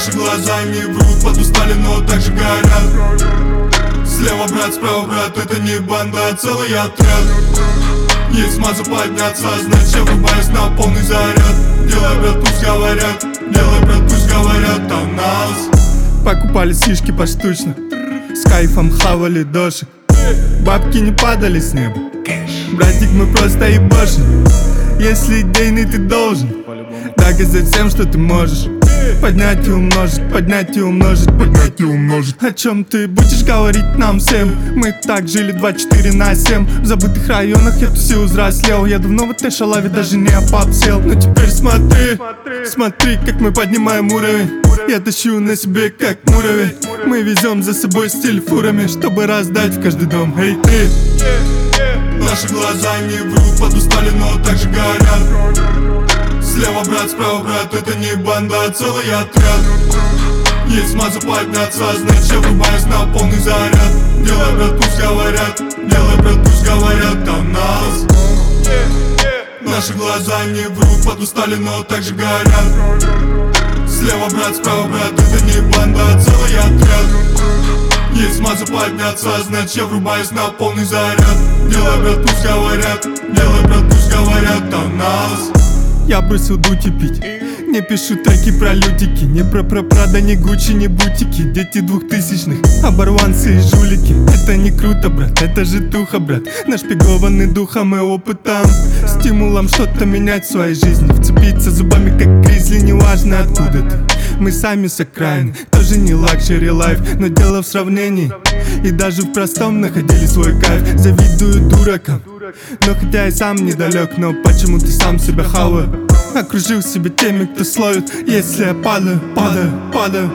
Наши глаза не врут, подустали, но так же горят. Слева брат, справа брат, это не банда, а целый отряд. Есть смаза подняться, значит я врубаюсь на полный заряд. Делай, брат, пусть говорят, делай, брат, пусть говорят о нас. Покупали сишки поштучно, с кайфом хавали дошик. Бабки не падали с неба, братик, мы просто ебашим. Если идейный ты должен доказать всем, что ты можешь. Поднять и умножить, поднять и умножить, поднять и умножить. О чем ты будешь говорить нам всем? Мы так жили 24/7. В забытых районах я тусил, взрослел. Я давно в этой шалаве даже не опапсел. Но теперь смотри, смотри, как мы поднимаем уровень. Я тащу на себе, как муравей. Мы везем за собой стиль фурами, чтобы раздать в каждый дом. Эй, ты! Наши глаза не врут, подустали, но так же горят. Слева брат, справа брат, это не банда, а целый отряд. Есть смаза подняться, значит я врубаюсь на полный заряд. Делай, брат, пусть говорят, делай, брат, пусть говорят о нас. Наши глаза не врут, подустали, но так же горят. Слева брат, справа брат, это не банда, а целый отряд. Есть смаза подняться, значит я врубаюсь на полный заряд. Делай, брат, пусть говорят, делай, брат, пусть говорят о нас. Я бросил дуть и пить. Не пишу треки про лютики, не про Прада, не Гуччи, не бутики. Дети 2000-х, оборванцы и жулики. Это не круто, брат, это же туха, брат. Нашпигованный духом и опытом, стимулом что-то менять в своей жизни. Вцепиться зубами, как гризли, неважно откуда ты. Мы сами с окраины, тоже не лакшери лайф, но дело в сравнении. И даже в простом находили свой кайф. Завидую дуракам, но хотя и сам недалек, но почему ты сам себя хаваю? Окружил себя теми, кто словит, если я падаю, падаю, падаю.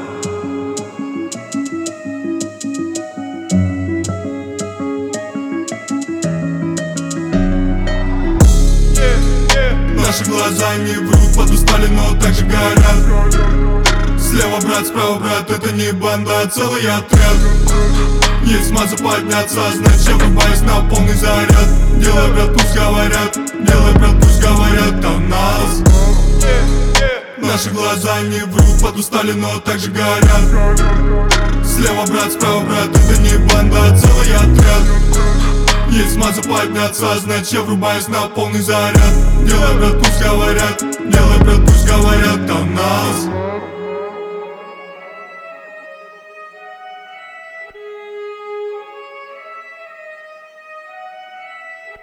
Наши глаза не врут, подустали, но так же горят. Слева брат, справа брат, это не банда, а целый отряд. Есть смаза подняться, значит я врубаюсь на полный заряд. Делай, брат, пусть говорят, делай, брат, пусть говорят о нас. Наши глаза не врут, подустали, но так же горят. Слева брат, справа брат, это не банда, а целый отряд. Есть смаза подняться, значит я врубаюсь на полный заряд. Делай, брат, пусть говорят, делай, брат, пусть говорят о нас.